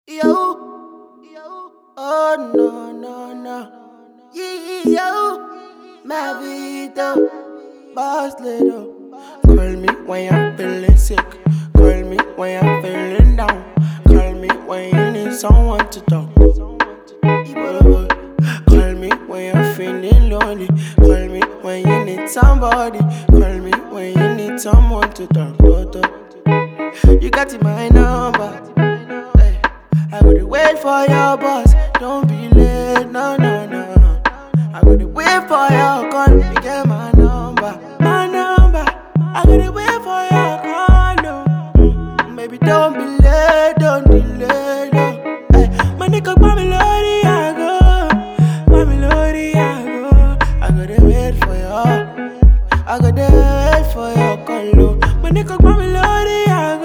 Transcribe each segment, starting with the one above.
Oh no, no, no. My vida, boss little. Call me when you're feeling sick. Call me when you're feeling down. Call me when you need someone to talk to. Call me when you're feeling lonely. Call me when you need somebody. Call me when you need someone to talk to. You got my number. Hey, I gotta wait for your boss. Don't be late, no, no, no. I gotta wait for your call. You get my number, my number. I gotta wait for your call, no. Baby, don't be late, don't delay, no. Hey, my nigga, Mamelody, I go. Mamelody, I go. I gotta wait for your. I gotta wait for your call, no. My nigga, Mamelody, I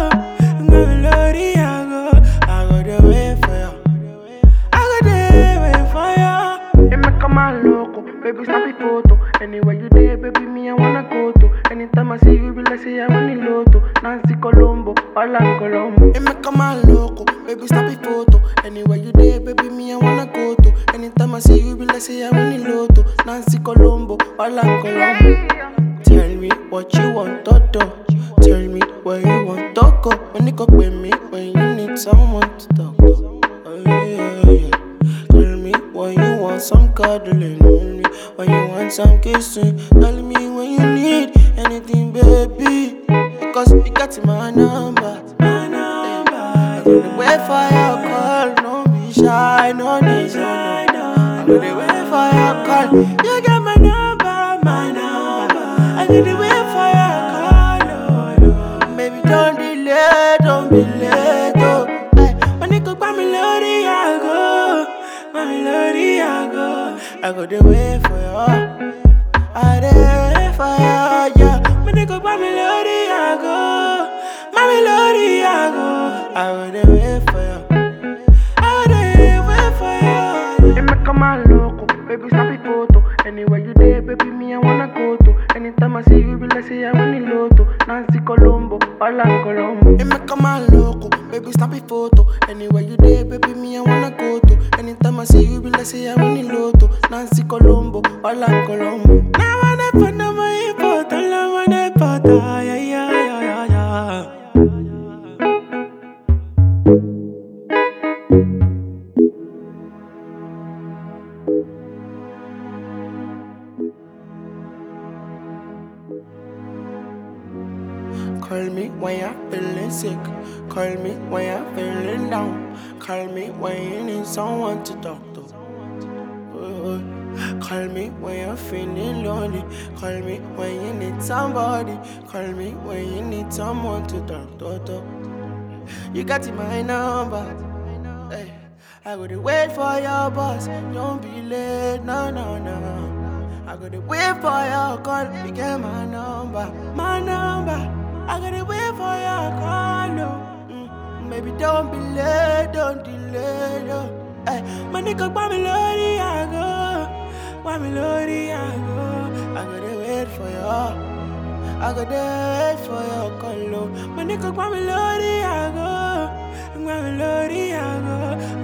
go. Mamelody, I go. I gotta wait for you. I gotta wait for you. It make a man loco, baby snap a photo. Anywhere you there, baby, me I wanna go to. Anytime I see you, be like say I want the lotto. Nancy Colombo, Alan Colombo. It make a man loco, baby snap a photo. Anywhere you there, baby, me I wanna go to. Anytime I see you, be like say I want the lotto. Nancy Colombo, Alan Colombo. Tell me what you want to do. Tell me where you want to go. When you go with me, when you need someone to talk to. Oh yeah. Call me when you want some cuddling. Only when you want some kissing. Tell me when you need anything, baby. Because you got my number. My number. I'm gonna wait for your call. No be shy, no need shy. I'm gonna wait for your call. You got my number, my number. I'm gonna wait for your call. No. Baby, don't delay, don't be late. Oh. Ay, my nigga, Mamelody, I go. Mamelody, I go. I go the way for you. I the way for you, yeah. My nigga, Mamelody, I go. Mamelody, I go. I go the way for you. I go the way for you. It make a man loco, baby snap a photo. Anywhere you there, baby, me I wanna go to. Anytime I see you, be like say I want the lotto. Nancy Colombo, Alan Colombo. It make a man loco, baby snap a photo. Anywhere you there, baby, me I wanna go to. Anytime I see you, be like say I want the lotto. Nancy Colombo, Alan Colombo. Now I never know my import, I wanna put yeah, yeah, yeah, yeah. Call me when you're feeling sick. Call me when you're feeling down. Call me when you need someone to talk to. Call me when you're feeling lonely. Call me when you need somebody. Call me when you need someone to talk to. You got my number. Hey, I gotta wait for your boss. Don't be late, no, no, no. I gotta wait for your call. You get my number, my number. I gotta wait for your call, no. Baby, don't be late, don't delay, no. Ay, my nigga, Mamelody, I go. Mamelody, I go. I gotta wait for you. I gotta wait for your call, no. My nigga, Mamelody, I go. Mamelody, I go.